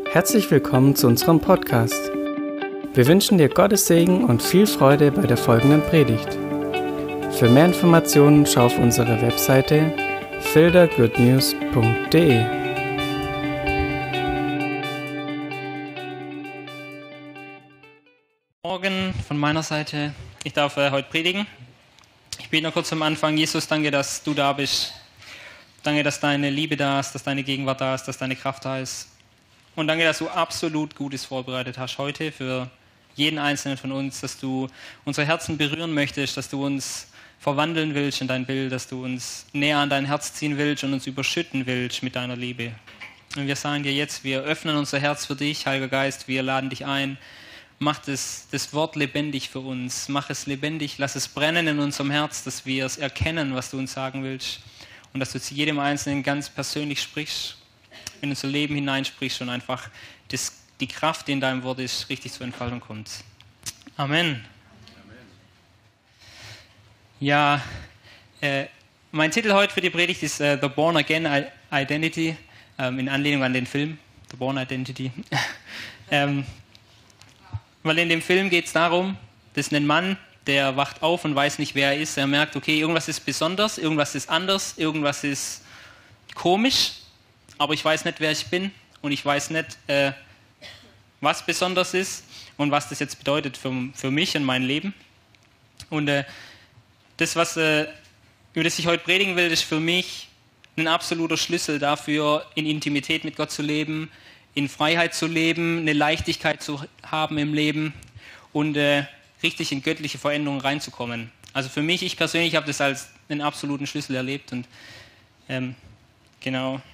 Herzlich willkommen zu unserem Podcast. Wir wünschen dir Gottes Segen und viel Freude bei der folgenden Predigt. Für mehr Informationen schau auf unsere Webseite fildergoodnews.de. Morgen von meiner Seite. Ich darf heute predigen. Ich bete noch kurz am Anfang. Jesus, danke, dass du da bist. Danke, dass deine Liebe da ist, dass deine Gegenwart da ist, dass deine Kraft da ist. Und danke, dass du absolut Gutes vorbereitet hast heute für jeden Einzelnen von uns, dass du unsere Herzen berühren möchtest, dass du uns verwandeln willst in dein Bild, dass du uns näher an dein Herz ziehen willst und uns überschütten willst mit deiner Liebe. Und wir sagen dir jetzt, wir öffnen unser Herz für dich, Heiliger Geist, wir laden dich ein. Mach das Wort lebendig für uns, mach es lebendig, lass es brennen in unserem Herz, dass wir es erkennen, was du uns sagen willst und dass du zu jedem Einzelnen ganz persönlich sprichst, in unser Leben hineinsprichst und einfach die Kraft, die in deinem Wort ist, richtig zur Entfaltung kommt. Amen. Ja, mein Titel heute für die Predigt ist The Born Again Identity, in Anlehnung an den Film The Born Identity. Weil in dem Film geht es darum, dass ein Mann, der wacht auf und weiß nicht, wer er ist. Er merkt, okay, irgendwas ist besonders, irgendwas ist anders, irgendwas ist komisch, aber ich weiß nicht, wer ich bin und ich weiß nicht, was besonders ist und was das jetzt bedeutet für mich und mein Leben. Und das, über das ich heute predigen will, ist für mich ein absoluter Schlüssel dafür, in Intimität mit Gott zu leben, in Freiheit zu leben, eine Leichtigkeit zu haben im Leben und richtig in göttliche Veränderungen reinzukommen. Also für mich, ich persönlich habe das als einen absoluten Schlüssel erlebt und genau.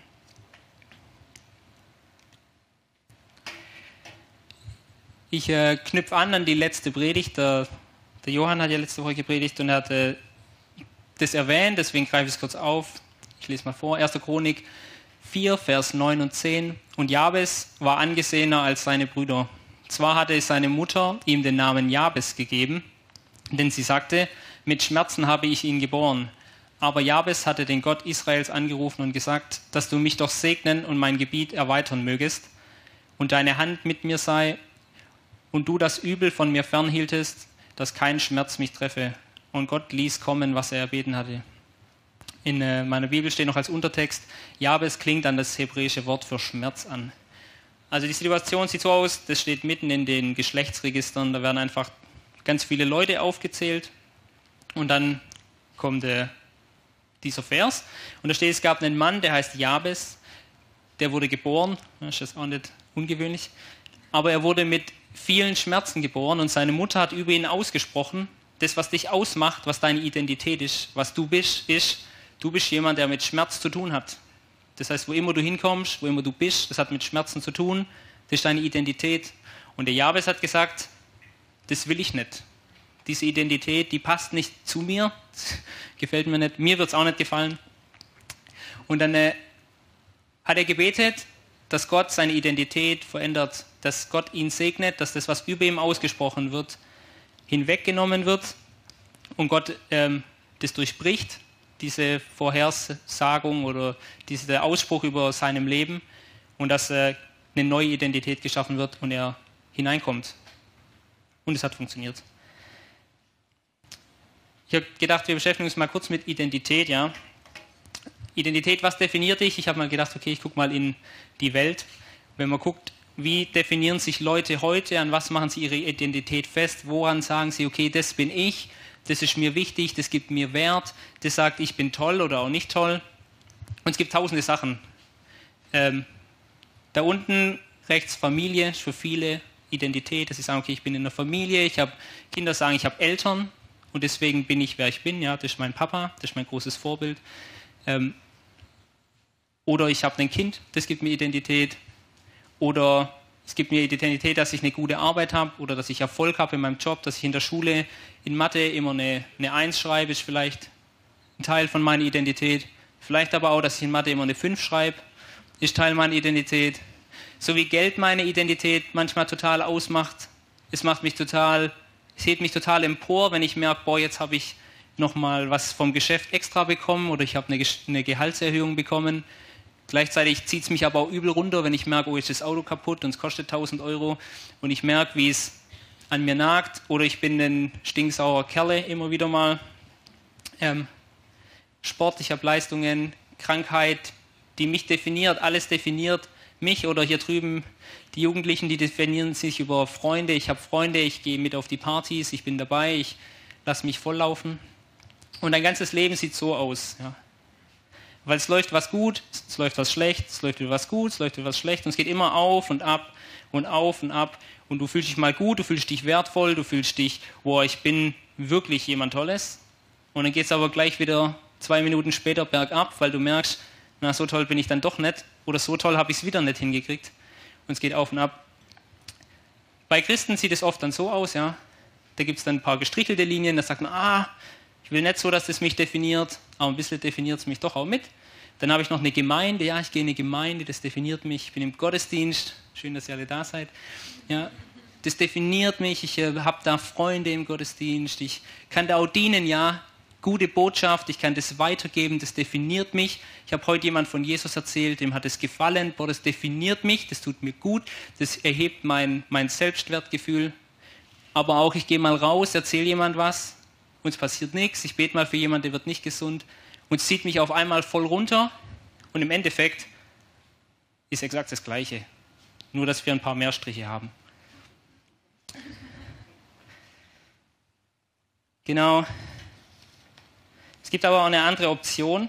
Ich knüpfe an die letzte Predigt. Der Johann hat ja letzte Woche gepredigt und er hat das erwähnt, deswegen greife ich es kurz auf. Ich lese mal vor, 1. Chronik 4, Vers 9 und 10. Und Jabes war angesehener als seine Brüder. Zwar hatte seine Mutter ihm den Namen Jabes gegeben, denn sie sagte, mit Schmerzen habe ich ihn geboren. Aber Jabes hatte den Gott Israels angerufen und gesagt, dass du mich doch segnen und mein Gebiet erweitern mögest und deine Hand mit mir sei und du das Übel von mir fernhieltest, dass kein Schmerz mich treffe. Und Gott ließ kommen, was er erbeten hatte. In meiner Bibel steht noch als Untertext, Jabes klingt an das hebräische Wort für Schmerz an. Also die Situation sieht so aus, das steht mitten in den Geschlechtsregistern, da werden einfach ganz viele Leute aufgezählt und dann kommt dieser Vers und da steht, es gab einen Mann, der heißt Jabes, der wurde geboren, das ist auch nicht ungewöhnlich, aber er wurde mit vielen Schmerzen geboren und seine Mutter hat über ihn ausgesprochen, das, was dich ausmacht, was deine Identität ist, was du bist, du bist jemand, der mit Schmerz zu tun hat. Das heißt, wo immer du hinkommst, wo immer du bist, das hat mit Schmerzen zu tun, das ist deine Identität. Und der Jabes hat gesagt, das will ich nicht. Diese Identität, die passt nicht zu mir, gefällt mir nicht, mir wird es auch nicht gefallen. Und dann hat er gebetet, dass Gott seine Identität verändert, dass Gott ihn segnet, dass das, was über ihm ausgesprochen wird, hinweggenommen wird und Gott das durchbricht, diese Vorhersagung oder dieser Ausspruch über seinem Leben und dass eine neue Identität geschaffen wird und er hineinkommt. Und es hat funktioniert. Ich habe gedacht, wir beschäftigen uns mal kurz mit Identität. Ja. Identität, was definiert dich? Ich habe mal gedacht, okay, ich gucke mal in die Welt. Wenn man guckt, wie definieren sich Leute heute, an was machen sie ihre Identität fest, woran sagen sie, okay, das bin ich, das ist mir wichtig, das gibt mir Wert, das sagt, ich bin toll oder auch nicht toll. Und es gibt tausende Sachen. Da unten rechts Familie ist für viele Identität, dass sie sagen, okay, ich bin in einer Familie, ich habe Kinder sagen, ich habe Eltern und deswegen bin ich, wer ich bin, ja, das ist mein Papa, das ist mein großes Vorbild. Oder ich habe ein Kind, das gibt mir Identität. Oder es gibt mir Identität, dass ich eine gute Arbeit habe oder dass ich Erfolg habe in meinem Job, dass ich in der Schule in Mathe immer eine 1 schreibe, ist vielleicht ein Teil von meiner Identität. Vielleicht aber auch, dass ich in Mathe immer eine 5 schreibe, ist Teil meiner Identität. So wie Geld meine Identität manchmal total ausmacht. Es hebt mich total empor, wenn ich merke, boah, jetzt habe ich nochmal was vom Geschäft extra bekommen oder ich habe eine Gehaltserhöhung bekommen. Gleichzeitig zieht es mich aber auch übel runter, wenn ich merke, oh, ist das Auto kaputt und es kostet 1.000 Euro und ich merke, wie es an mir nagt, oder ich bin ein stinksaurer Kerle immer wieder mal. Sport, ich habe Leistungen, Krankheit, die mich definiert, alles definiert mich, oder hier drüben die Jugendlichen, die definieren sich über Freunde. Ich habe Freunde, ich gehe mit auf die Partys, ich bin dabei, ich lasse mich volllaufen. Und dein ganzes Leben sieht so aus. Ja. Weil es läuft was gut, es läuft was schlecht, es läuft wieder was gut, es läuft wieder was schlecht. Und es geht immer auf und ab und auf und ab. Und du fühlst dich mal gut, du fühlst dich wertvoll, du fühlst dich, boah, ich bin wirklich jemand Tolles. Und dann geht es aber gleich wieder 2 Minuten später bergab, weil du merkst, na, so toll bin ich dann doch nicht. Oder so toll habe ich es wieder nicht hingekriegt. Und es geht auf und ab. Bei Christen sieht es oft dann so aus, ja. Da gibt es dann ein paar gestrichelte Linien, da sagt man, ich will nicht so, dass das mich definiert, aber ein bisschen definiert es mich doch auch mit. Dann habe ich noch eine Gemeinde, ja, ich gehe in eine Gemeinde, das definiert mich. Ich bin im Gottesdienst, schön, dass ihr alle da seid. Ja, das definiert mich, ich habe da Freunde im Gottesdienst, ich kann da auch dienen, ja. Gute Botschaft, ich kann das weitergeben, das definiert mich. Ich habe heute jemand von Jesus erzählt, dem hat es gefallen, boah, das definiert mich, das tut mir gut, das erhebt mein Selbstwertgefühl. Aber auch, ich gehe mal raus, erzähle jemand was, und es passiert nichts, ich bete mal für jemanden, der wird nicht gesund, und es zieht mich auf einmal voll runter, und im Endeffekt ist exakt das Gleiche, nur dass wir ein paar mehr Striche haben. Genau. Es gibt aber auch eine andere Option,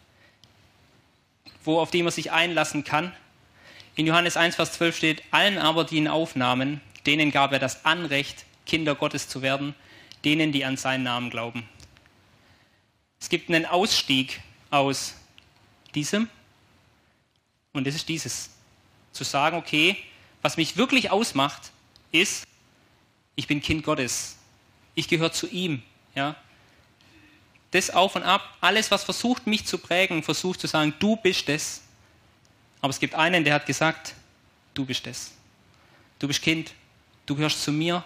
auf die man sich einlassen kann. In Johannes 1, Vers 12 steht, allen aber, die ihn aufnahmen, denen gab er das Anrecht, Kinder Gottes zu werden, denen, die an seinen Namen glauben. Es gibt einen Ausstieg aus diesem, und das ist dieses. Zu sagen, okay, was mich wirklich ausmacht, ist, ich bin Kind Gottes. Ich gehöre zu ihm, ja. Das auf und ab, alles, was versucht, mich zu prägen, versucht zu sagen, du bist es. Aber es gibt einen, der hat gesagt, du bist es. Du bist Kind, du gehörst zu mir.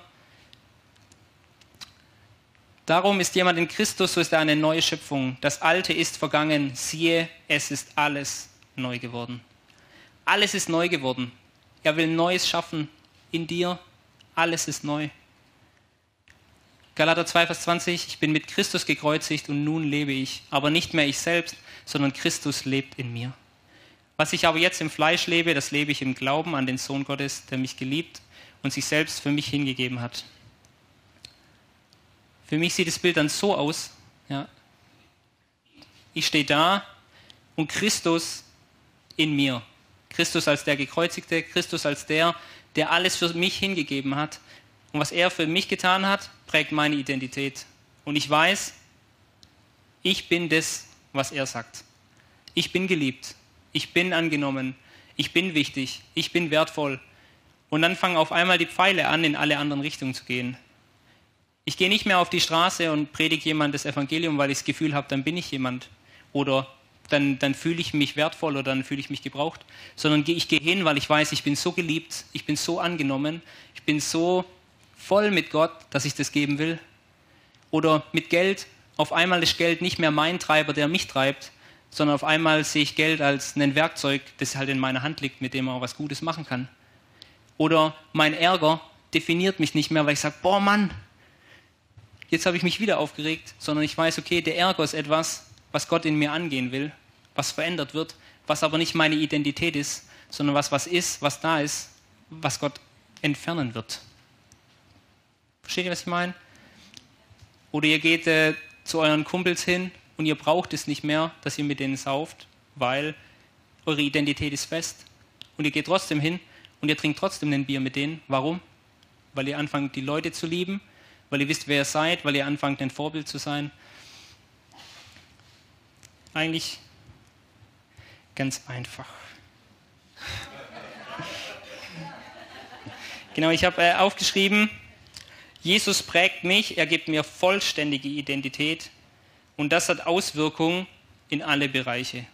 Darum ist jemand in Christus, so ist er eine neue Schöpfung. Das Alte ist vergangen, siehe, es ist alles neu geworden. Alles ist neu geworden. Er will Neues schaffen in dir, alles ist neu. Galater 2, Vers 20, ich bin mit Christus gekreuzigt und nun lebe ich, aber nicht mehr ich selbst, sondern Christus lebt in mir. Was ich aber jetzt im Fleisch lebe, das lebe ich im Glauben an den Sohn Gottes, der mich geliebt und sich selbst für mich hingegeben hat. Für mich sieht das Bild dann so aus, ja. Ich stehe da und Christus in mir. Christus als der Gekreuzigte, Christus als der alles für mich hingegeben hat. Und was er für mich getan hat, prägt meine Identität. Und ich weiß, ich bin das, was er sagt. Ich bin geliebt, ich bin angenommen, ich bin wichtig, ich bin wertvoll. Und dann fangen auf einmal die Pfeile an, in alle anderen Richtungen zu gehen. Ich gehe nicht mehr auf die Straße und predige jemand das Evangelium, weil ich das Gefühl habe, dann bin ich jemand. Oder dann fühle ich mich wertvoll oder dann fühle ich mich gebraucht. Sondern ich gehe hin, weil ich weiß, ich bin so geliebt, ich bin so angenommen, ich bin so voll mit Gott, dass ich das geben will. Oder mit Geld, auf einmal ist Geld nicht mehr mein Treiber, der mich treibt, sondern auf einmal sehe ich Geld als ein Werkzeug, das halt in meiner Hand liegt, mit dem man auch was Gutes machen kann. Oder mein Ärger definiert mich nicht mehr, weil ich sage, boah Mann, jetzt habe ich mich wieder aufgeregt, sondern ich weiß, okay, der Ärger ist etwas, was Gott in mir angehen will, was verändert wird, was aber nicht meine Identität ist, sondern was ist, was da ist, was Gott entfernen wird. Versteht ihr, was ich meine? Oder ihr geht zu euren Kumpels hin und ihr braucht es nicht mehr, dass ihr mit denen sauft, weil eure Identität ist fest. Und ihr geht trotzdem hin und ihr trinkt trotzdem ein Bier mit denen. Warum? Weil ihr anfangt, die Leute zu lieben, weil ihr wisst, wer ihr seid, weil ihr anfangt, ein Vorbild zu sein. Eigentlich ganz einfach. Genau, ich habe aufgeschrieben, Jesus prägt mich, er gibt mir vollständige Identität und das hat Auswirkungen in alle Bereiche.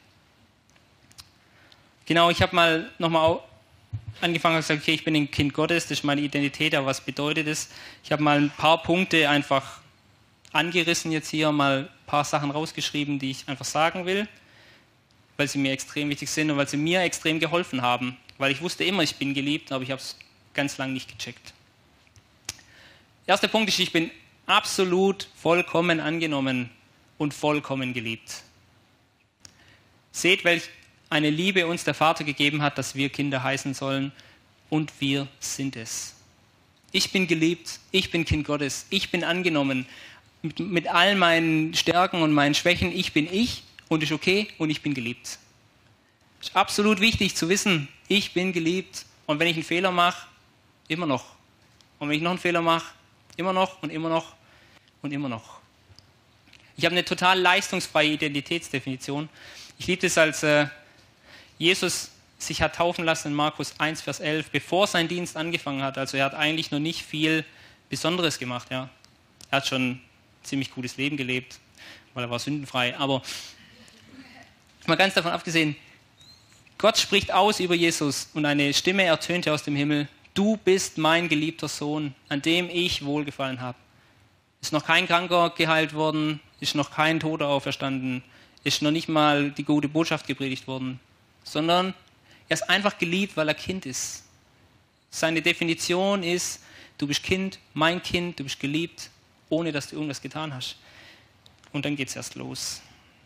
Genau, ich habe mal nochmal angefangen und gesagt, okay, ich bin ein Kind Gottes, das ist meine Identität, aber was bedeutet das? Ich habe mal ein paar Punkte einfach angerissen jetzt hier, mal ein paar Sachen rausgeschrieben, die ich einfach sagen will. weil sie mir extrem wichtig sind und weil sie mir extrem geholfen haben. Weil ich wusste immer, ich bin geliebt, aber ich habe es ganz lange nicht gecheckt. Erster Punkt ist, ich bin absolut vollkommen angenommen und vollkommen geliebt. Seht, welch eine Liebe uns der Vater gegeben hat, dass wir Kinder heißen sollen, und wir sind es. Ich bin geliebt, ich bin Kind Gottes, ich bin angenommen, mit all meinen Stärken und meinen Schwächen, ich bin ich und ist okay und ich bin geliebt. Es ist absolut wichtig zu wissen, ich bin geliebt und wenn ich einen Fehler mache, immer noch. Und wenn ich noch einen Fehler mache, immer noch und immer noch und immer noch. Ich habe eine total leistungsfreie Identitätsdefinition. Ich liebe es, als Jesus sich hat taufen lassen in Markus 1, Vers 11, bevor sein Dienst angefangen hat. Also er hat eigentlich noch nicht viel Besonderes gemacht. Ja. Er hat schon ein ziemlich gutes Leben gelebt, weil er war sündenfrei. Aber mal ganz davon abgesehen, Gott spricht aus über Jesus und eine Stimme ertönte aus dem Himmel: Du bist mein geliebter Sohn, an dem ich wohlgefallen habe. Ist noch kein Kranker geheilt worden, ist noch kein Toter auferstanden, ist noch nicht mal die gute Botschaft gepredigt worden, sondern er ist einfach geliebt, weil er Kind ist. Seine Definition ist, du bist Kind, mein Kind, du bist geliebt, ohne dass du irgendwas getan hast. Und dann geht es erst los.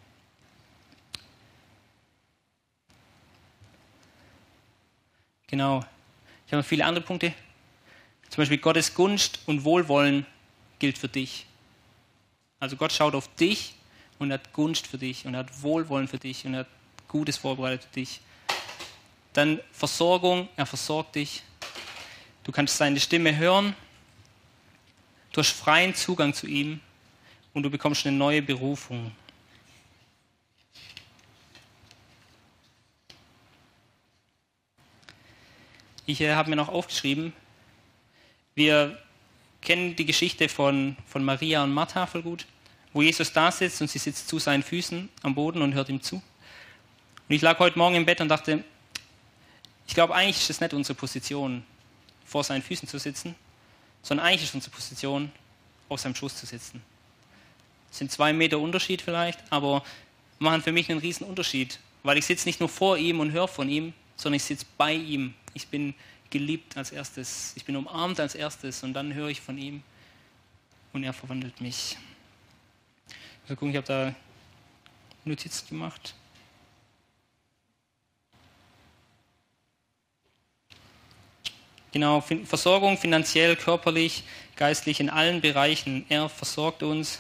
Genau. Ich habe noch viele andere Punkte. Zum Beispiel Gottes Gunst und Wohlwollen gilt für dich. Also Gott schaut auf dich und hat Gunst für dich und hat Wohlwollen für dich und hat Gutes vorbereitet für dich. Dann Versorgung, er versorgt dich. Du kannst seine Stimme hören. Du hast freien Zugang zu ihm und du bekommst eine neue Berufung. Ich habe mir noch aufgeschrieben, wir kennen die Geschichte von Maria und Martha voll gut, wo Jesus da sitzt und sie sitzt zu seinen Füßen am Boden und hört ihm zu. Und ich lag heute Morgen im Bett und dachte, ich glaube, eigentlich ist es nicht unsere Position, vor seinen Füßen zu sitzen, sondern eigentlich ist unsere Position, auf seinem Schoß zu sitzen. Es sind 2 Meter Unterschied vielleicht, aber machen für mich einen riesen Unterschied, weil ich sitze nicht nur vor ihm und höre von ihm, sondern ich sitze bei ihm. Ich bin geliebt als erstes, ich bin umarmt als erstes und dann höre ich von ihm und er verwandelt mich. Mal gucken, ich habe da Notizen gemacht. Genau, Versorgung finanziell, körperlich, geistlich, in allen Bereichen. Er versorgt uns.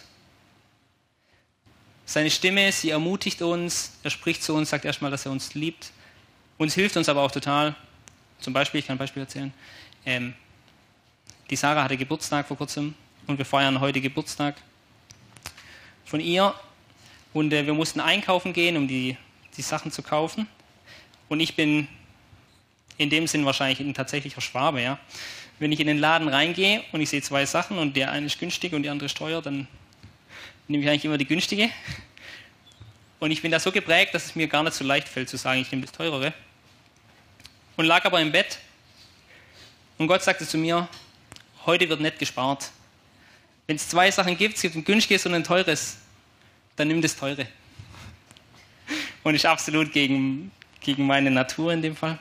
Seine Stimme, sie ermutigt uns. Er spricht zu uns, sagt erstmal, dass er uns liebt. Uns hilft uns aber auch total. Zum Beispiel, ich kann ein Beispiel erzählen. Die Sarah hatte Geburtstag vor kurzem und wir feiern heute Geburtstag von ihr. Und wir mussten einkaufen gehen, um die Sachen zu kaufen. Und ich bin in dem Sinn wahrscheinlich ein tatsächlicher Schwabe, ja. Wenn ich in den Laden reingehe und ich sehe 2 Sachen und der eine ist günstig und die andere ist teuer, dann nehme ich eigentlich immer die günstige. Und ich bin da so geprägt, dass es mir gar nicht so leicht fällt zu sagen, ich nehme das teurere. Und lag aber im Bett und Gott sagte zu mir, heute wird nicht gespart. Wenn es 2 Sachen gibt, es gibt ein günstiges und ein teures, dann nimm das teure. Und ist absolut gegen meine Natur in dem Fall.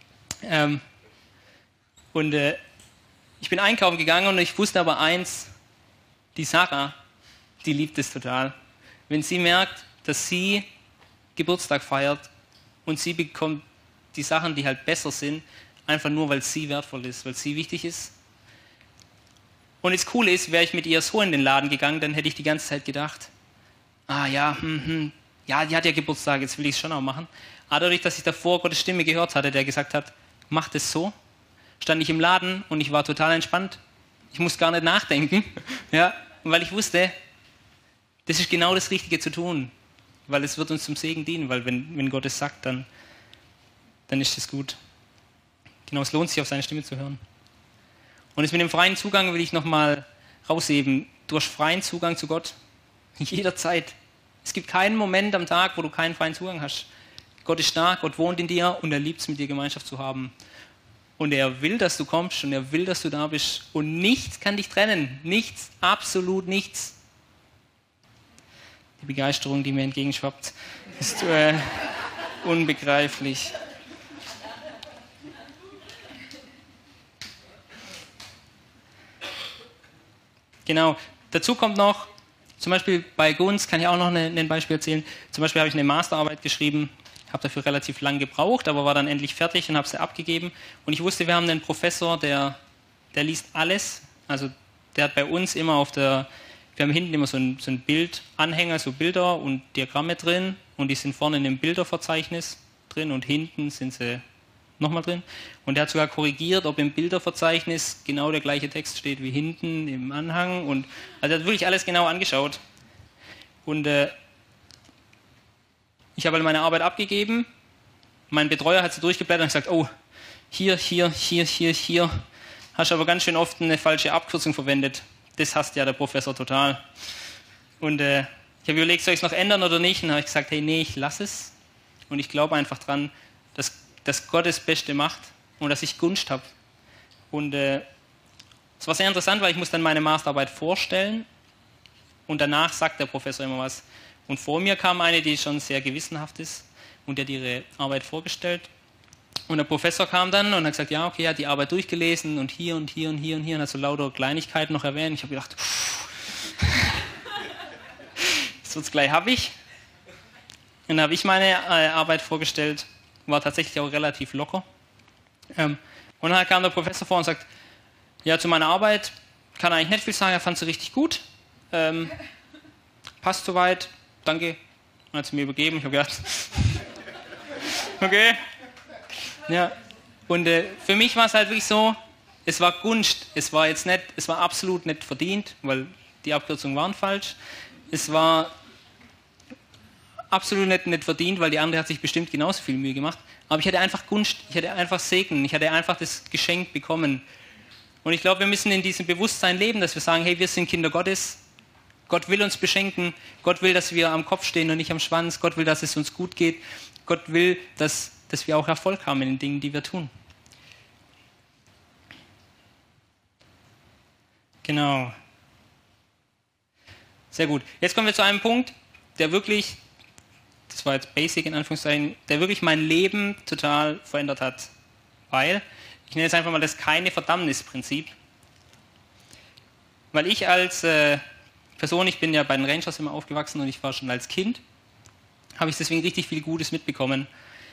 Ich bin einkaufen gegangen und ich wusste aber eins, die Sarah, die liebt es total. Wenn sie merkt, dass sie Geburtstag feiert und sie bekommt die Sachen, die halt besser sind, einfach nur, weil sie wertvoll ist, weil sie wichtig ist. Und das Coole ist, wäre ich mit ihr so in den Laden gegangen, dann hätte ich die ganze Zeit gedacht, ja, die hat ja Geburtstag, jetzt will ich es schon auch machen. Aber dadurch, dass ich davor Gottes Stimme gehört hatte, der gesagt hat, mach das so, stand ich im Laden und ich war total entspannt. Ich musste gar nicht nachdenken, ja, weil ich wusste, das ist genau das Richtige zu tun, weil es wird uns zum Segen dienen, weil wenn Gott es sagt, dann ist es gut. Genau, es lohnt sich, auf seine Stimme zu hören. Und jetzt mit dem freien Zugang will ich nochmal rausheben. Du hast freien Zugang zu Gott, jederzeit. Es gibt keinen Moment am Tag, wo du keinen freien Zugang hast. Gott ist da, Gott wohnt in dir und er liebt es, mit dir Gemeinschaft zu haben. Und er will, dass du kommst und er will, dass du da bist. Und nichts kann dich trennen. Nichts, absolut nichts. Die Begeisterung, die mir entgegenschwappt, ist Unbegreiflich. Genau. Dazu kommt noch, zum Beispiel bei Gunz, kann ich auch noch ein Beispiel erzählen. Zum Beispiel habe ich eine Masterarbeit geschrieben, habe dafür relativ lang gebraucht, aber war dann endlich fertig und habe sie abgegeben. Und ich wusste, wir haben einen Professor, der liest alles. Also der hat bei uns immer wir haben hinten immer so ein Bildanhänger, so Bilder und Diagramme drin und die sind vorne in einem Bilderverzeichnis drin und hinten sind sie nochmal drin. Und der hat sogar korrigiert, ob im Bilderverzeichnis genau der gleiche Text steht wie hinten im Anhang. Und also er hat wirklich alles genau angeschaut. Und ich habe meine Arbeit abgegeben. Mein Betreuer hat sie durchgeblättert und gesagt, oh, hier, hast aber ganz schön oft eine falsche Abkürzung verwendet. Das hasst ja der Professor total. Und ich habe überlegt, soll ich es noch ändern oder nicht? Und dann habe ich gesagt, hey, nee, ich lasse es. Und ich glaube einfach dran, dass Gott das Beste macht und dass ich Gunst habe. Und es war sehr interessant, weil ich muss dann meine Masterarbeit vorstellen und danach sagt der Professor immer was. Und vor mir kam eine, die schon sehr gewissenhaft ist und die hat ihre Arbeit vorgestellt. Und der Professor kam dann und hat gesagt, ja, okay, er hat die Arbeit durchgelesen und hier und hier und hier und hier und hat so lauter Kleinigkeiten noch erwähnt. Ich habe gedacht, das wird's gleich, habe ich. Und dann habe ich meine Arbeit vorgestellt. War tatsächlich auch relativ locker. Und dann kam der Professor vor und sagt, ja, zu meiner Arbeit kann er eigentlich nicht viel sagen, er fand sie richtig gut. Passt soweit, danke. Und hat sie mir übergeben. Ich habe gedacht, okay. Ja. Und für mich war es halt wirklich so, es war Gunst. Es war absolut nicht verdient, weil die Abkürzungen waren falsch. Es war absolut nicht verdient, weil die andere hat sich bestimmt genauso viel Mühe gemacht. Aber ich hatte einfach Gunst, ich hatte einfach Segen, ich hatte einfach das Geschenk bekommen. Und ich glaube, wir müssen in diesem Bewusstsein leben, dass wir sagen, hey, wir sind Kinder Gottes. Gott will uns beschenken. Gott will, dass wir am Kopf stehen und nicht am Schwanz. Gott will, dass es uns gut geht. Gott will, dass wir auch Erfolg haben in den Dingen, die wir tun. Genau. Sehr gut. Jetzt kommen wir zu einem Punkt, der wirklich, das war jetzt basic in Anführungszeichen, der wirklich mein Leben total verändert hat. Weil, ich nenne es einfach mal das keine Verdammnis-Prinzip. Weil ich als Person, ich bin ja bei den Rangers immer aufgewachsen und ich war schon als Kind, habe ich deswegen richtig viel Gutes mitbekommen.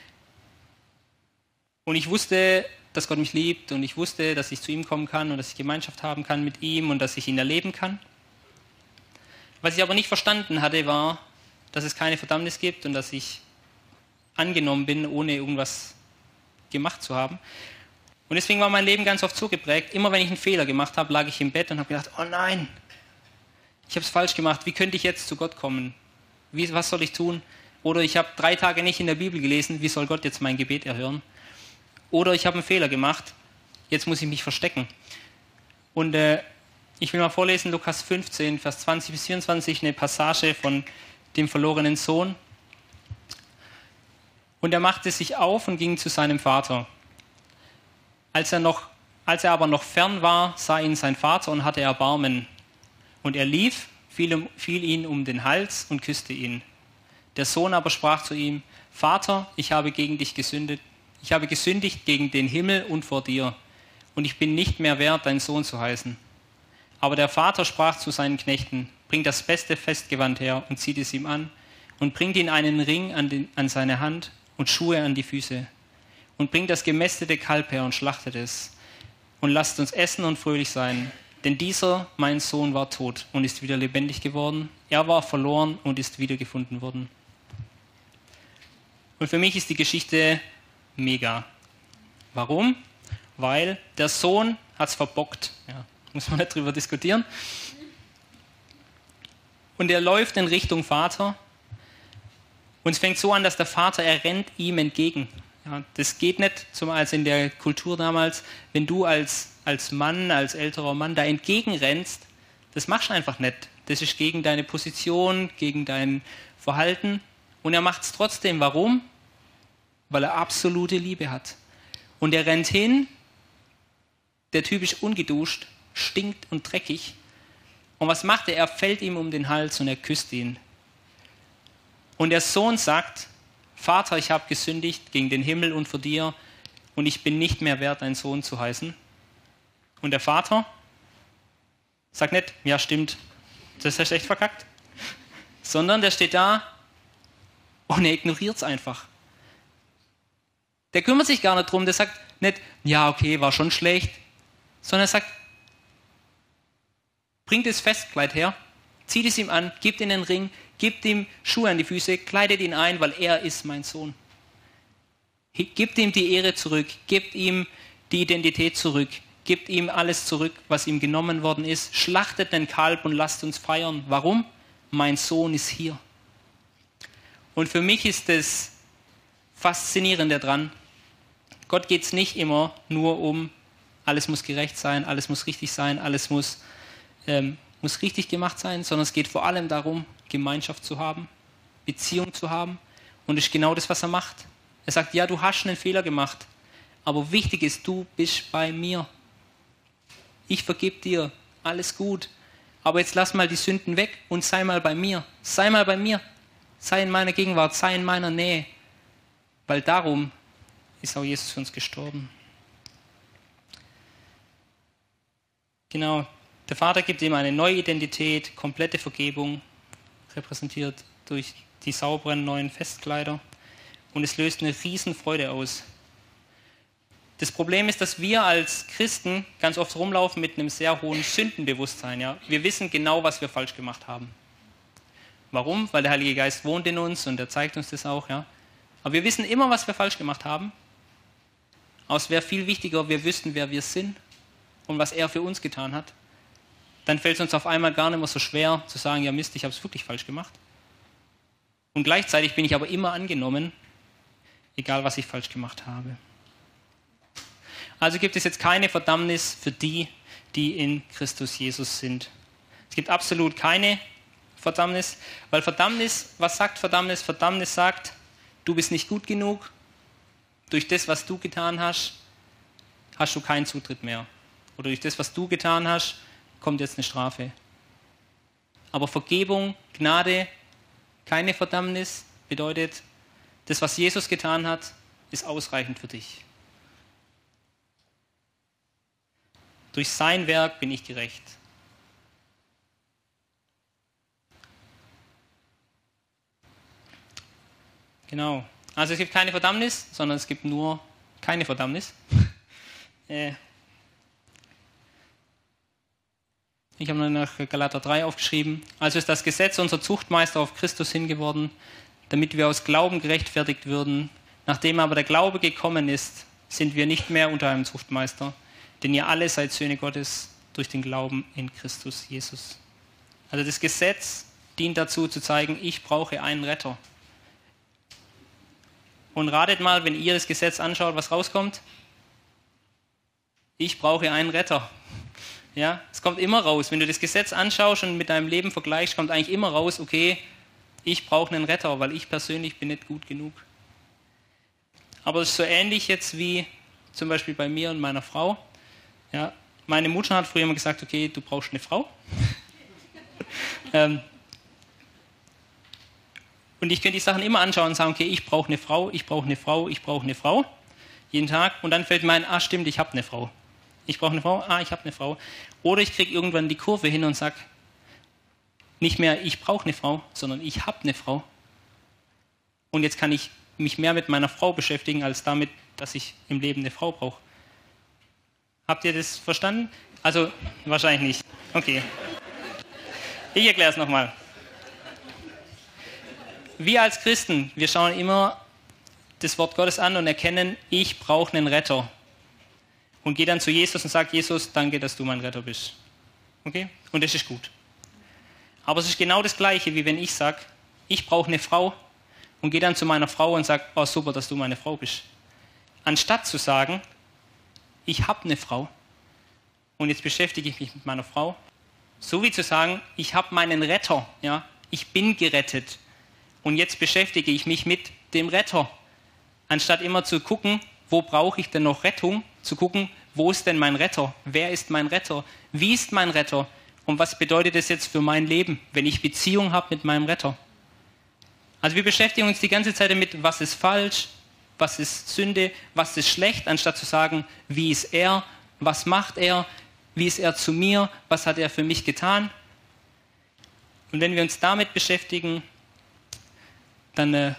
Und ich wusste, dass Gott mich liebt und ich wusste, dass ich zu ihm kommen kann und dass ich Gemeinschaft haben kann mit ihm und dass ich ihn erleben kann. Was ich aber nicht verstanden hatte, war, dass es keine Verdammnis gibt und dass ich angenommen bin, ohne irgendwas gemacht zu haben. Und deswegen war mein Leben ganz oft so geprägt, immer wenn ich einen Fehler gemacht habe, lag ich im Bett und habe gedacht, oh nein, ich habe es falsch gemacht, wie könnte ich jetzt zu Gott kommen? Was soll ich tun? Oder ich habe 3 Tage nicht in der Bibel gelesen, wie soll Gott jetzt mein Gebet erhören? Oder ich habe einen Fehler gemacht, jetzt muss ich mich verstecken. Und ich will mal vorlesen, Lukas 15, Vers 20 bis 24, eine Passage von dem verlorenen Sohn. Und er machte sich auf und ging zu seinem Vater. Als er aber noch fern war, sah ihn sein Vater und hatte Erbarmen. Und er lief, fiel ihn um den Hals und küsste ihn. Der Sohn aber sprach zu ihm, Vater, ich habe gegen dich gesündigt. Ich habe gesündigt gegen den Himmel und vor dir. Und ich bin nicht mehr wert, dein Sohn zu heißen. Aber der Vater sprach zu seinen Knechten, bringt das beste Festgewand her und zieht es ihm an und bringt ihm einen Ring an seine Hand und Schuhe an die Füße und bringt das gemästete Kalb her und schlachtet es und lasst uns essen und fröhlich sein. Denn dieser, mein Sohn, war tot und ist wieder lebendig geworden. Er war verloren und ist wiedergefunden worden. Und für mich ist die Geschichte mega. Warum? Weil der Sohn hat es verbockt. Ja, muss man nicht drüber diskutieren. Und er läuft in Richtung Vater. Und es fängt so an, dass der Vater, er rennt ihm entgegen. Ja, das geht nicht, als in der Kultur damals, wenn du als Mann, als älterer Mann da entgegenrennst, das machst du einfach nicht. Das ist gegen deine Position, gegen dein Verhalten. Und er macht es trotzdem. Warum? Weil er absolute Liebe hat. Und er rennt hin, der Typ ist ungeduscht, stinkt und dreckig. Und was macht er? Er fällt ihm um den Hals und er küsst ihn. Und der Sohn sagt, Vater, ich habe gesündigt gegen den Himmel und vor dir und ich bin nicht mehr wert, dein Sohn zu heißen. Und der Vater sagt nicht, ja stimmt, das hast du echt verkackt. Sondern der steht da und er ignoriert es einfach. Der kümmert sich gar nicht drum, der sagt nicht, ja okay, war schon schlecht, sondern er sagt, bringt das Festkleid her, zieht es ihm an, gibt ihm den Ring, gibt ihm Schuhe an die Füße, kleidet ihn ein, weil er ist mein Sohn. Gibt ihm die Ehre zurück, gibt ihm die Identität zurück, gibt ihm alles zurück, was ihm genommen worden ist, schlachtet den Kalb und lasst uns feiern. Warum? Mein Sohn ist hier. Und für mich ist das Faszinierende dran, Gott geht es nicht immer nur um, alles muss gerecht sein, alles muss richtig sein, alles muss richtig gemacht sein, sondern es geht vor allem darum, Gemeinschaft zu haben, Beziehung zu haben. Und das ist genau das, was er macht. Er sagt, ja, du hast einen Fehler gemacht, aber wichtig ist, du bist bei mir. Ich vergib dir, alles gut. Aber jetzt lass mal die Sünden weg und sei mal bei mir. Sei mal bei mir. Sei in meiner Gegenwart, sei in meiner Nähe. Weil darum ist auch Jesus für uns gestorben. Genau, der Vater gibt ihm eine neue Identität, komplette Vergebung, repräsentiert durch die sauberen neuen Festkleider. Und es löst eine Riesenfreude aus. Das Problem ist, dass wir als Christen ganz oft rumlaufen mit einem sehr hohen Sündenbewusstsein. Ja? Wir wissen genau, was wir falsch gemacht haben. Warum? Weil der Heilige Geist wohnt in uns und er zeigt uns das auch. Ja? Aber wir wissen immer, was wir falsch gemacht haben. Aber es wäre viel wichtiger, wir wüssten, wer wir sind und was er für uns getan hat. Dann fällt es uns auf einmal gar nicht mehr so schwer zu sagen, ja Mist, ich habe es wirklich falsch gemacht. Und gleichzeitig bin ich aber immer angenommen, egal was ich falsch gemacht habe. Also gibt es jetzt keine Verdammnis für die, die in Christus Jesus sind. Es gibt absolut keine Verdammnis, weil Verdammnis, was sagt Verdammnis? Verdammnis sagt, du bist nicht gut genug, durch das, was du getan hast, hast du keinen Zutritt mehr. Oder durch das, was du getan hast, kommt jetzt eine Strafe. Aber Vergebung, Gnade, keine Verdammnis bedeutet, das, was Jesus getan hat, ist ausreichend für dich. Durch sein Werk bin ich gerecht. Genau. Also es gibt keine Verdammnis, sondern es gibt nur keine Verdammnis. Ich habe nur nach Galater 3 aufgeschrieben. Also ist das Gesetz unser Zuchtmeister auf Christus hingeworden, damit wir aus Glauben gerechtfertigt würden. Nachdem aber der Glaube gekommen ist, sind wir nicht mehr unter einem Zuchtmeister. Denn ihr alle seid Söhne Gottes durch den Glauben in Christus Jesus. Also das Gesetz dient dazu, zu zeigen, ich brauche einen Retter. Und ratet mal, wenn ihr das Gesetz anschaut, was rauskommt? Ich brauche einen Retter. Ja, es kommt immer raus. Wenn du das Gesetz anschaust und mit deinem Leben vergleichst, kommt eigentlich immer raus, okay, ich brauche einen Retter, weil ich persönlich bin nicht gut genug. Aber es ist so ähnlich jetzt wie zum Beispiel bei mir und meiner Frau. Ja, meine Mutter hat früher immer gesagt, okay, du brauchst eine Frau. Und ich könnte die Sachen immer anschauen und sagen, okay, ich brauche eine Frau, ich brauche eine Frau, ich brauche eine Frau. Jeden Tag. Und dann fällt mir ein, stimmt, ich habe eine Frau. Ich brauche eine Frau, ich habe eine Frau. Oder ich kriege irgendwann die Kurve hin und sage, nicht mehr, ich brauche eine Frau, sondern ich habe eine Frau. Und jetzt kann ich mich mehr mit meiner Frau beschäftigen, als damit, dass ich im Leben eine Frau brauche. Habt ihr das verstanden? Also, wahrscheinlich nicht. Okay. Ich erkläre es nochmal. Wir als Christen, wir schauen immer das Wort Gottes an und erkennen, ich brauche einen Retter. Und gehe dann zu Jesus und sage, Jesus, danke, dass du mein Retter bist. Okay? Und das ist gut. Aber es ist genau das Gleiche, wie wenn ich sage, ich brauche eine Frau und gehe dann zu meiner Frau und sage, oh super, dass du meine Frau bist. Anstatt zu sagen, ich habe eine Frau und jetzt beschäftige ich mich mit meiner Frau, so wie zu sagen, ich habe meinen Retter, ja, ich bin gerettet und jetzt beschäftige ich mich mit dem Retter. Anstatt immer zu gucken, wo brauche ich denn noch Rettung, zu gucken, wo ist denn mein Retter, wer ist mein Retter, wie ist mein Retter und was bedeutet das jetzt für mein Leben, wenn ich Beziehung habe mit meinem Retter. Also wir beschäftigen uns die ganze Zeit damit, was ist falsch, was ist Sünde, was ist schlecht, anstatt zu sagen, wie ist er, was macht er, wie ist er zu mir, was hat er für mich getan. Und wenn wir uns damit beschäftigen, dann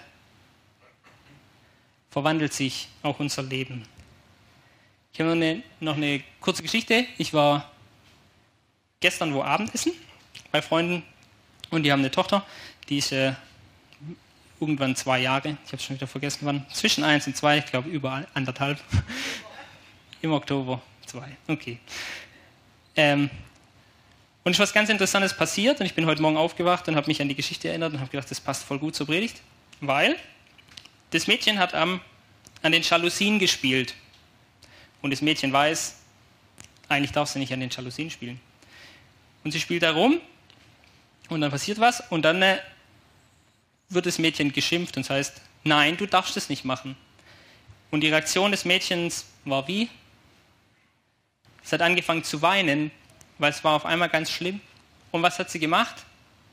verwandelt sich auch unser Leben. Ich habe noch eine kurze Geschichte. Ich war gestern wo Abendessen bei Freunden und die haben eine Tochter, die ist irgendwann 2 Jahre, ich habe schon wieder vergessen wann, zwischen 1 und 2, ich glaube über 1,5, im Oktober 2, okay. Und es ist was ganz Interessantes passiert und ich bin heute Morgen aufgewacht und habe mich an die Geschichte erinnert und habe gedacht, das passt voll gut zur Predigt, weil das Mädchen hat an den Jalousien gespielt und das Mädchen weiß, eigentlich darf sie nicht an den Jalousien spielen. Und sie spielt da rum und dann passiert was und dann wird das Mädchen geschimpft und das heißt, nein, du darfst das nicht machen. Und die Reaktion des Mädchens war wie? Es hat angefangen zu weinen, weil es war auf einmal ganz schlimm. Und was hat sie gemacht?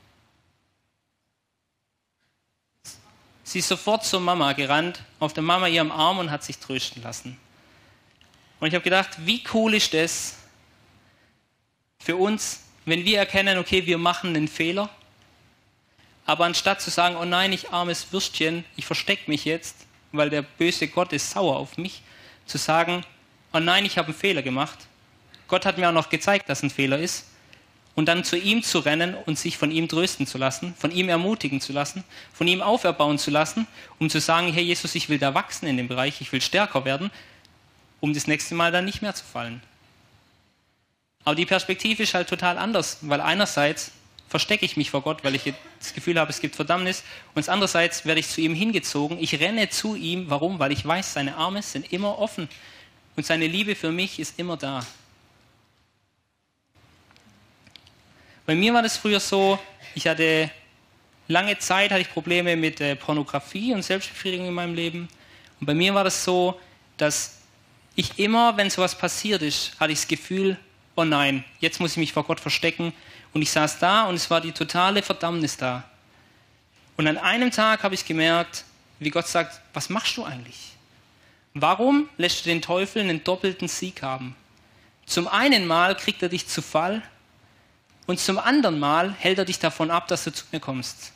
Sie ist sofort zur Mama gerannt, auf der Mama ihrem Arm und hat sich trösten lassen. Und ich habe gedacht, wie cool ist das für uns, wenn wir erkennen, okay, wir machen einen Fehler, aber anstatt zu sagen, oh nein, ich armes Würstchen, ich verstecke mich jetzt, weil der böse Gott ist sauer auf mich, zu sagen, oh nein, ich habe einen Fehler gemacht. Gott hat mir auch noch gezeigt, dass ein Fehler ist. Und dann zu ihm zu rennen und sich von ihm trösten zu lassen, von ihm ermutigen zu lassen, von ihm auferbauen zu lassen, um zu sagen, Herr Jesus, ich will da wachsen in dem Bereich, ich will stärker werden, um das nächste Mal dann nicht mehr zu fallen. Aber die Perspektive ist halt total anders, weil einerseits verstecke ich mich vor Gott, weil ich das Gefühl habe, es gibt Verdammnis, und andererseits werde ich zu ihm hingezogen, ich renne zu ihm, warum? Weil ich weiß, seine Arme sind immer offen und seine Liebe für mich ist immer da. Bei mir war das früher so, lange Zeit hatte ich Probleme mit Pornografie und Selbstbefriedigung in meinem Leben. Und bei mir war das so, dass ich immer, wenn sowas passiert ist, hatte ich das Gefühl, oh nein, jetzt muss ich mich vor Gott verstecken. Und ich saß da und es war die totale Verdammnis da. Und an einem Tag habe ich gemerkt, wie Gott sagt, was machst du eigentlich? Warum lässt du den Teufel einen doppelten Sieg haben? Zum einen Mal kriegt er dich zu Fall und zum anderen Mal hält er dich davon ab, dass du zu mir kommst.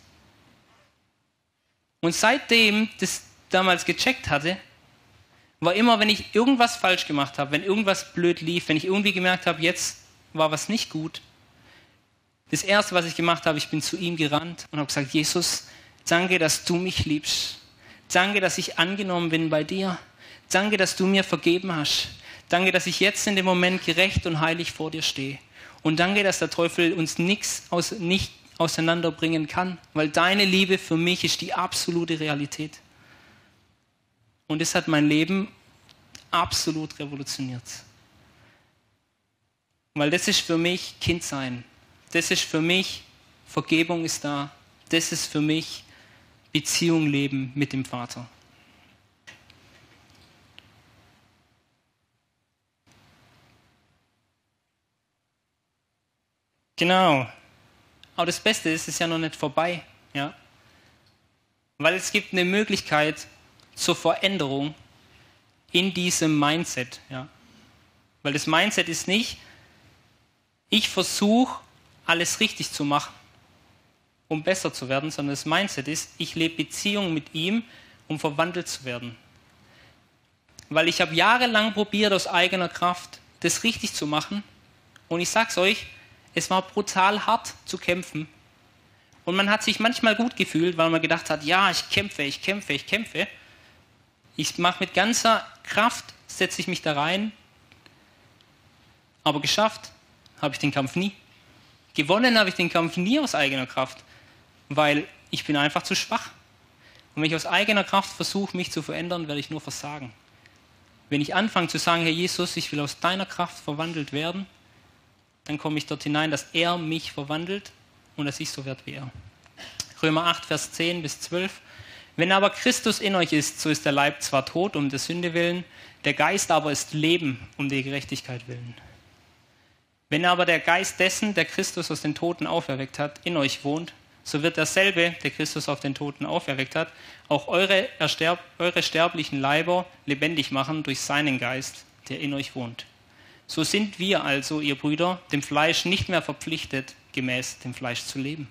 Und seitdem das damals gecheckt hatte, war immer, wenn ich irgendwas falsch gemacht habe, wenn irgendwas blöd lief, wenn ich irgendwie gemerkt habe, jetzt war was nicht gut, das Erste, was ich gemacht habe, ich bin zu ihm gerannt und habe gesagt, Jesus, danke, dass du mich liebst. Danke, dass ich angenommen bin bei dir. Danke, dass du mir vergeben hast. Danke, dass ich jetzt in dem Moment gerecht und heilig vor dir stehe. Und danke, dass der Teufel uns nicht auseinanderbringen kann, weil deine Liebe für mich ist die absolute Realität. Und das hat mein Leben absolut revolutioniert. Weil das ist für mich Kindsein. Das ist für mich, Vergebung ist da. Das ist für mich Beziehung leben mit dem Vater. Genau. Aber das Beste ist, es ist ja noch nicht vorbei. Ja? Weil es gibt eine Möglichkeit zur Veränderung in diesem Mindset. Ja? Weil das Mindset ist nicht, ich versuche, alles richtig zu machen, um besser zu werden, sondern das Mindset ist, ich lebe Beziehung mit ihm, um verwandelt zu werden. Weil ich habe jahrelang probiert, aus eigener Kraft das richtig zu machen und ich sag's euch, es war brutal hart zu kämpfen und man hat sich manchmal gut gefühlt, weil man gedacht hat, ja, ich kämpfe. Ich mache mit ganzer Kraft, setze ich mich da rein, aber geschafft habe ich den Kampf nie. Gewonnen habe ich den Kampf nie aus eigener Kraft, weil ich bin einfach zu schwach. Und wenn ich aus eigener Kraft versuche, mich zu verändern, werde ich nur versagen. Wenn ich anfange zu sagen, Herr Jesus, ich will aus deiner Kraft verwandelt werden, dann komme ich dort hinein, dass er mich verwandelt und dass ich so werde wie er. Römer 8, Vers 10 bis 12. Wenn aber Christus in euch ist, so ist der Leib zwar tot um der Sünde willen, der Geist aber ist Leben um der Gerechtigkeit willen. Wenn aber der Geist dessen, der Christus aus den Toten auferweckt hat, in euch wohnt, so wird derselbe, der Christus auf den Toten auferweckt hat, auch eure sterblichen Leiber lebendig machen durch seinen Geist, der in euch wohnt. So sind wir also, ihr Brüder, dem Fleisch nicht mehr verpflichtet, gemäß dem Fleisch zu leben.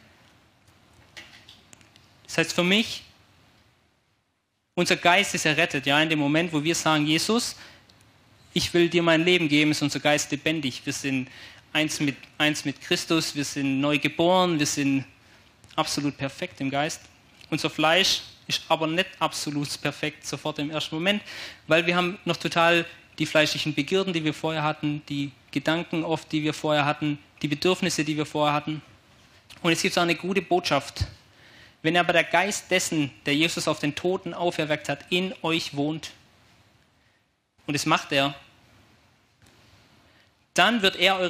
Das heißt für mich, unser Geist ist errettet. Ja, in dem Moment, wo wir sagen, Jesus, ich will dir mein Leben geben, ist unser Geist lebendig. Wir sind eins mit Christus, wir sind neu geboren, wir sind absolut perfekt im Geist. Unser Fleisch ist aber nicht absolut perfekt sofort im ersten Moment, weil wir haben noch total die fleischlichen Begierden, die wir vorher hatten, die Gedanken oft, die wir vorher hatten, die Bedürfnisse, die wir vorher hatten. Und es gibt auch eine gute Botschaft. Wenn aber der Geist dessen, der Jesus auf den Toten auferweckt hat, in euch wohnt, und das macht er, dann wird er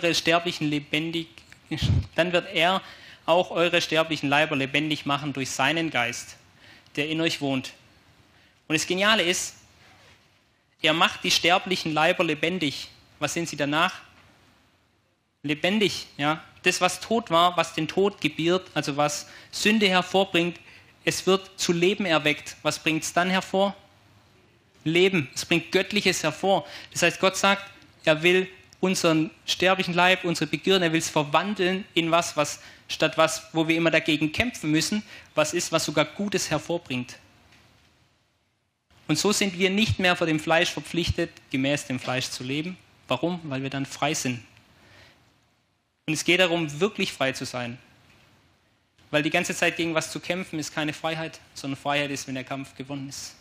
auch eure sterblichen Leiber lebendig machen durch seinen Geist, der in euch wohnt. Und das Geniale ist, er macht die sterblichen Leiber lebendig. Was sind sie danach? Lebendig, ja. Das, was tot war, was den Tod gebiert, also was Sünde hervorbringt, es wird zu Leben erweckt. Was bringt es dann hervor? Leben. Es bringt Göttliches hervor. Das heißt, Gott sagt, er will unseren sterblichen Leib, unsere Begierden, er will es verwandeln in was, wo wir immer dagegen kämpfen müssen, was ist, was sogar Gutes hervorbringt. Und so sind wir nicht mehr vor dem Fleisch verpflichtet, gemäß dem Fleisch zu leben. Warum? Weil wir dann frei sind. Und es geht darum, wirklich frei zu sein. Weil die ganze Zeit gegen was zu kämpfen, ist keine Freiheit, sondern Freiheit ist, wenn der Kampf gewonnen ist.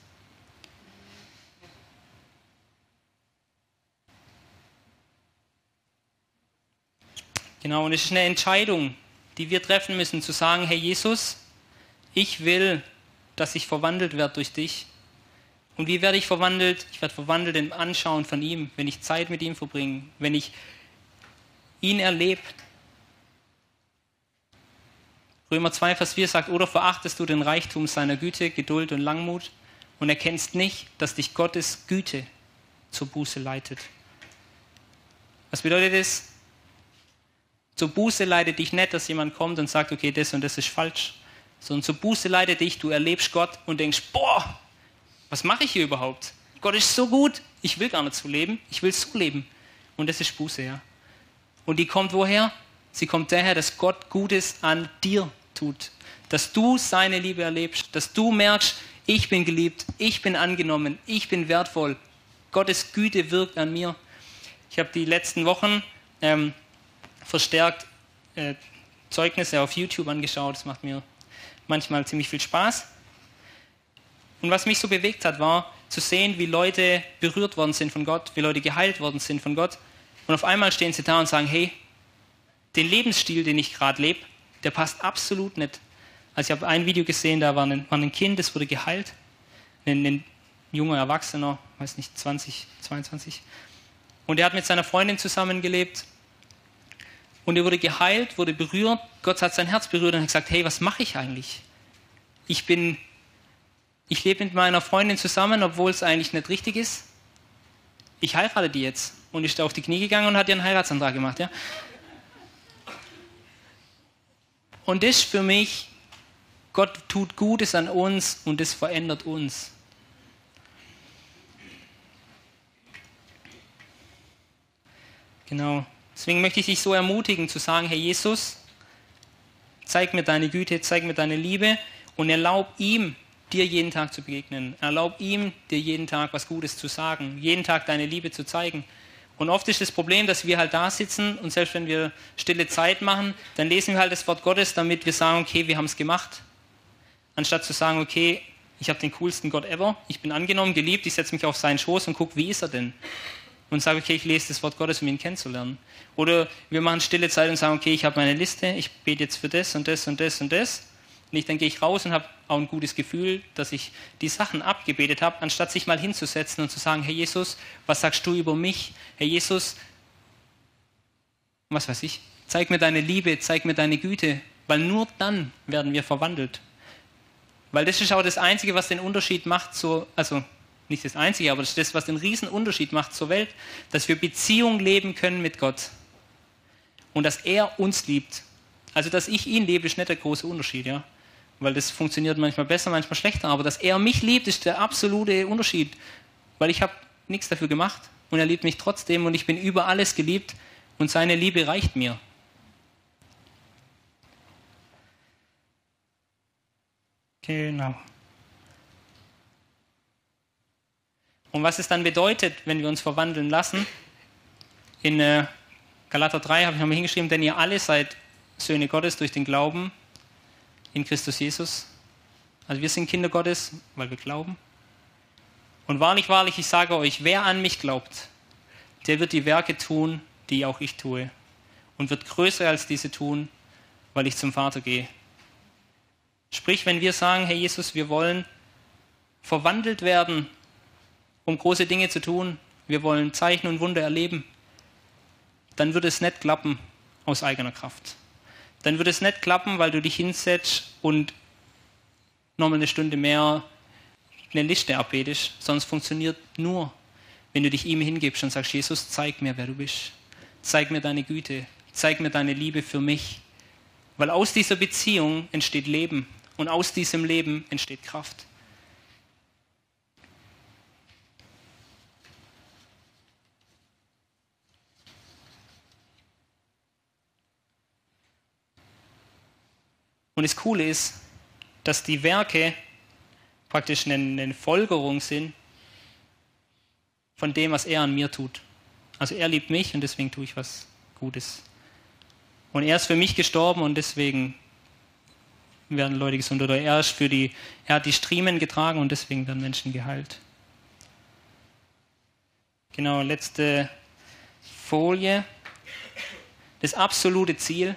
Genau, und es ist eine Entscheidung, die wir treffen müssen, zu sagen, Herr Jesus, ich will, dass ich verwandelt werde durch dich. Und wie werde ich verwandelt? Ich werde verwandelt im Anschauen von ihm, wenn ich Zeit mit ihm verbringe, wenn ich ihn erlebe. Römer 2, Vers 4 sagt, oder verachtest du den Reichtum seiner Güte, Geduld und Langmut und erkennst nicht, dass dich Gottes Güte zur Buße leitet. Was bedeutet das? Zur Buße leitet dich nicht, dass jemand kommt und sagt, okay, das und das ist falsch, sondern zur Buße leitet dich, du erlebst Gott und denkst, boah, was mache ich hier überhaupt? Gott ist so gut, ich will gar nicht so leben, ich will so leben. Und das ist Buße, ja. Und die kommt woher? Sie kommt daher, dass Gott Gutes an dir tut. Dass du seine Liebe erlebst, dass du merkst, ich bin geliebt, ich bin angenommen, ich bin wertvoll. Gottes Güte wirkt an mir. Ich habe die letzten Wochen verstärkt Zeugnisse auf YouTube angeschaut. Das macht mir manchmal ziemlich viel Spaß. Und was mich so bewegt hat, war zu sehen, wie Leute berührt worden sind von Gott, wie Leute geheilt worden sind von Gott. Und auf einmal stehen sie da und sagen, hey, den Lebensstil, den ich gerade lebe, der passt absolut nicht. Also ich habe ein Video gesehen, da war ein Kind, das wurde geheilt. Ein junger Erwachsener, weiß nicht, 20, 22. Und er hat mit seiner Freundin zusammengelebt. Und er wurde geheilt, wurde berührt. Gott hat sein Herz berührt und hat gesagt, hey, was mache ich eigentlich? Ich lebe mit meiner Freundin zusammen, obwohl es eigentlich nicht richtig ist. Ich heirate die jetzt. Und ist da auf die Knie gegangen und hat ihren Heiratsantrag gemacht. Ja? Und das für mich, Gott tut Gutes an uns und das verändert uns. Genau. Deswegen möchte ich dich so ermutigen, zu sagen, Herr Jesus, zeig mir deine Güte, zeig mir deine Liebe und erlaub ihm, dir jeden Tag zu begegnen. Erlaub ihm, dir jeden Tag was Gutes zu sagen, jeden Tag deine Liebe zu zeigen. Und oft ist das Problem, dass wir halt da sitzen und selbst wenn wir stille Zeit machen, dann lesen wir halt das Wort Gottes, damit wir sagen, okay, wir haben es gemacht. Anstatt zu sagen, okay, ich habe den coolsten Gott ever, ich bin angenommen, geliebt, ich setze mich auf seinen Schoß und gucke, wie ist er denn? Und sage, okay, ich lese das Wort Gottes, um ihn kennenzulernen. Oder wir machen stille Zeit und sagen, okay, ich habe meine Liste, ich bete jetzt für das und das und das und das. Und dann gehe ich raus und habe auch ein gutes Gefühl, dass ich die Sachen abgebetet habe, anstatt sich mal hinzusetzen und zu sagen, Herr Jesus, was sagst du über mich? Herr Jesus, was weiß ich, zeig mir deine Liebe, zeig mir deine Güte, weil nur dann werden wir verwandelt. Weil das ist auch das Einzige, was den Unterschied macht, also nicht das Einzige, aber das ist das, was den riesen Unterschied macht zur Welt, dass wir Beziehung leben können mit Gott und dass er uns liebt. Also, dass ich ihn liebe, ist nicht der große Unterschied, ja. Weil das funktioniert manchmal besser, manchmal schlechter. Aber dass er mich liebt, ist der absolute Unterschied. Weil ich habe nichts dafür gemacht und er liebt mich trotzdem und ich bin über alles geliebt und seine Liebe reicht mir. Genau. Und was es dann bedeutet, wenn wir uns verwandeln lassen, in Galater 3 habe ich nochmal hingeschrieben, denn ihr alle seid Söhne Gottes durch den Glauben in Christus Jesus. Also wir sind Kinder Gottes, weil wir glauben. Und wahrlich, wahrlich, ich sage euch, wer an mich glaubt, der wird die Werke tun, die auch ich tue. Und wird größer als diese tun, weil ich zum Vater gehe. Sprich, wenn wir sagen, Herr Jesus, wir wollen verwandelt werden, um große Dinge zu tun, wir wollen Zeichen und Wunder erleben, dann wird es nicht klappen aus eigener Kraft. Dann wird es nicht klappen, weil du dich hinsetzt und nochmal eine Stunde mehr eine Liste abbetest, sondern es funktioniert nur, wenn du dich ihm hingibst und sagst, Jesus, zeig mir, wer du bist. Zeig mir deine Güte, zeig mir deine Liebe für mich. Weil aus dieser Beziehung entsteht Leben und aus diesem Leben entsteht Kraft. Und das Coole ist, dass die Werke praktisch eine Folgerung sind von dem, was er an mir tut. Also er liebt mich und deswegen tue ich was Gutes. Und er ist für mich gestorben und deswegen werden Leute gesund. Oder er hat die Striemen getragen und deswegen werden Menschen geheilt. Genau, letzte Folie. Das absolute Ziel.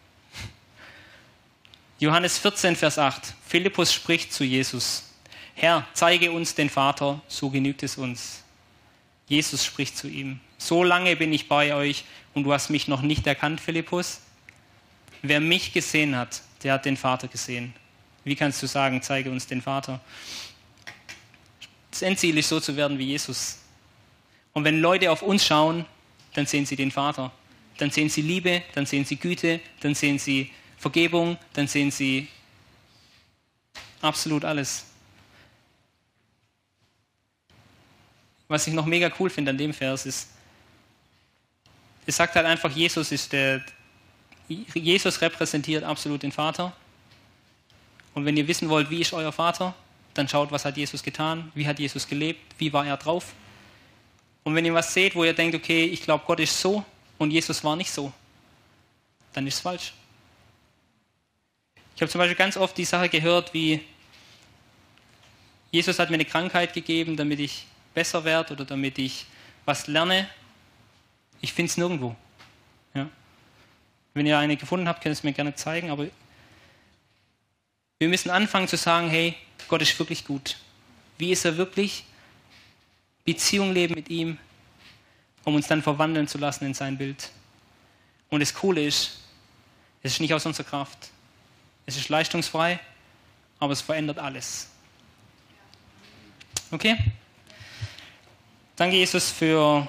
Johannes 14, Vers 8. Philippus spricht zu Jesus. Herr, zeige uns den Vater, so genügt es uns. Jesus spricht zu ihm. So lange bin ich bei euch und du hast mich noch nicht erkannt, Philippus. Wer mich gesehen hat, der hat den Vater gesehen. Wie kannst du sagen, zeige uns den Vater? Das Endziel ist so zu werden wie Jesus. Und wenn Leute auf uns schauen, dann sehen sie den Vater. Dann sehen sie Liebe, dann sehen sie Güte, dann sehen sie Vergebung, dann sehen sie absolut alles. Was ich noch mega cool finde an dem Vers ist, es sagt halt einfach, Jesus repräsentiert absolut den Vater. Und wenn ihr wissen wollt, wie ist euer Vater, dann schaut, was hat Jesus getan, wie hat Jesus gelebt, wie war er drauf. Und wenn ihr was seht, wo ihr denkt, okay, ich glaube, Gott ist so und Jesus war nicht so, dann ist es falsch. Ich habe zum Beispiel ganz oft die Sache gehört, wie Jesus hat mir eine Krankheit gegeben, damit ich besser werde oder damit ich was lerne. Ich finde es nirgendwo. Ja. Wenn ihr eine gefunden habt, könnt ihr es mir gerne zeigen, aber wir müssen anfangen zu sagen, hey, Gott ist wirklich gut. Wie ist er wirklich? Beziehung leben mit ihm, um uns dann verwandeln zu lassen in sein Bild. Und das Coole ist, es ist nicht aus unserer Kraft. Es ist leistungsfrei, aber es verändert alles. Okay? Danke, Jesus, für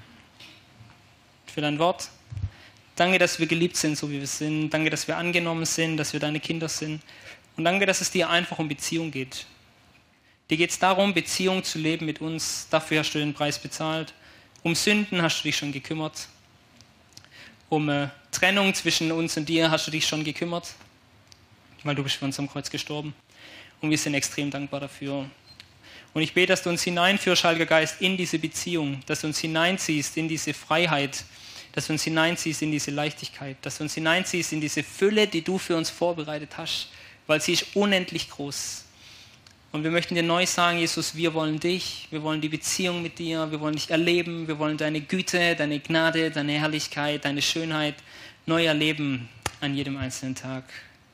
dein Wort. Danke, dass wir geliebt sind, so wie wir sind. Danke, dass wir angenommen sind, dass wir deine Kinder sind. Und danke, dass es dir einfach um Beziehung geht. Dir geht es darum, Beziehung zu leben mit uns. Dafür hast du den Preis bezahlt. Um Sünden hast du dich schon gekümmert. Um Trennung zwischen uns und dir hast du dich schon gekümmert. Weil du bist für uns am Kreuz gestorben. Und wir sind extrem dankbar dafür. Und ich bete, dass du uns hineinführst, Heiliger Geist, in diese Beziehung. Dass du uns hineinziehst in diese Freiheit. Dass du uns hineinziehst in diese Leichtigkeit. Dass du uns hineinziehst in diese Fülle, die du für uns vorbereitet hast. Weil sie ist unendlich groß. Und wir möchten dir neu sagen, Jesus, wir wollen dich. Wir wollen die Beziehung mit dir. Wir wollen dich erleben. Wir wollen deine Güte, deine Gnade, deine Herrlichkeit, deine Schönheit neu erleben an jedem einzelnen Tag.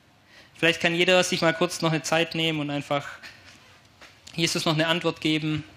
Vielleicht kann jeder sich mal kurz noch eine Zeit nehmen und einfach Jesus noch eine Antwort geben.